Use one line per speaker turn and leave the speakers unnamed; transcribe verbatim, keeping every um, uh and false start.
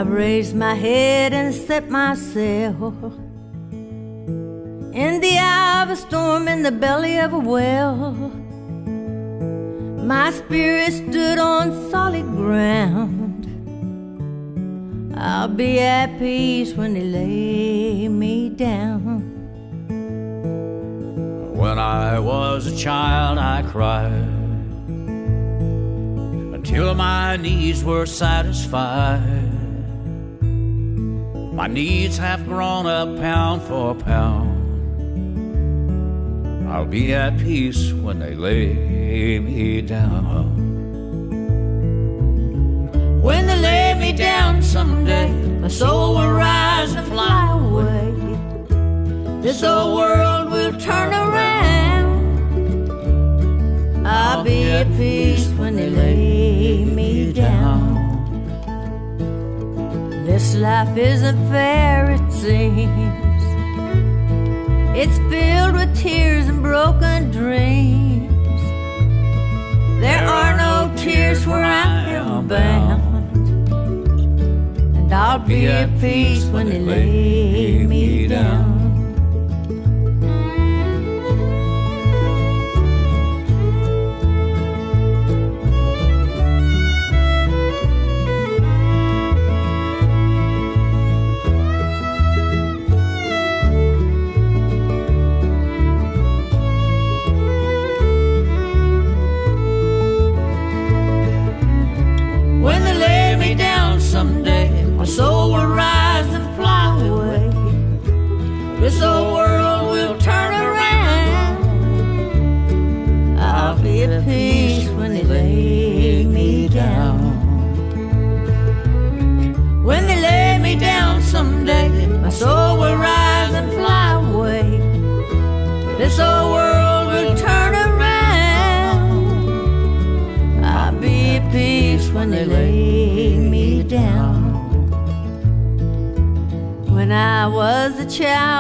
I've raised my head and set my sail in the eye of a storm, in the belly of a whale. My spirit stood on solid ground. I'll be at peace when they lay me down.
When I was a child, I cried until my needs were satisfied. My needs have grown up pound for pound. I'll be at peace when they lay me down. When they lay me down someday, my soul will rise and fly away. This old world will turn around.
I'll be at peace when they lay me down. This life isn't fair, it seems. It's filled with tears and broken dreams. There are no tears where I am bound. And I'll be at peace when they lay me down.
My soul will rise and fly away. This old world will turn around.
I'll be at peace when they lay me down.
When they lay me down someday, my soul will rise and fly away. This old world will turn around.
I'll be at peace when they lay me down. When I was a child,